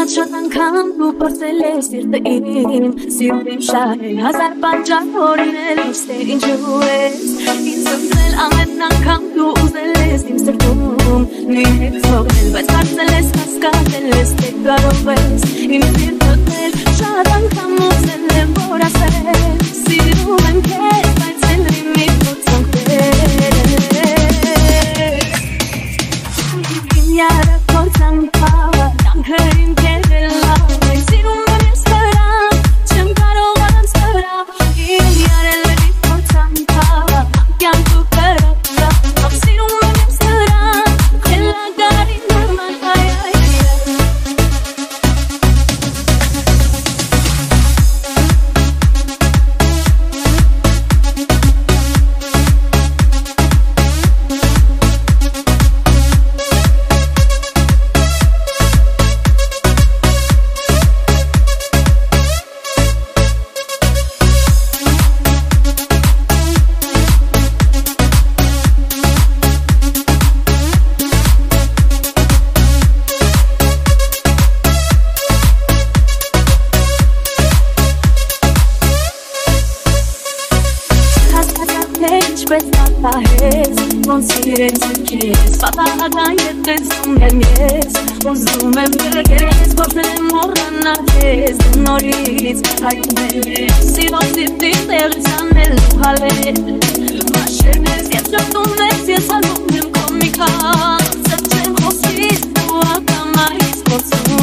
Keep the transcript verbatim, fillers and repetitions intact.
Շատ անգամ դու պրծել ես սիրտը իմ Սիրում իմ շահել հազար պատճառ օրինել Ոչ թե ինչու ես Ինձ սրտել ամեն անգամ դու ուզել ես իմ սրտում Մի հետ զողնել բայց կարծել ես հասկացել ես թե կարող ես Իմ սիրտը դել շատ անգամ ուզել եմ որ ասել Սիրում եմ քեզ բայց ելրի մի փորձանք Իմ յարը փորձանք Danke in Kerala, sirum mes kara, chem karo garam sara, in yarele di portanta, kyan tu kara, ab sirum mes kara, khela gari normal ay ay. Sirens kiss, papagayan yetes umyemies, uzumem berges, portem morana kes, noris, ayumeles, si vos iptiler sanel hale, mashenes yetsutunes yesalumem komika, setem khosis tu akamais kosum.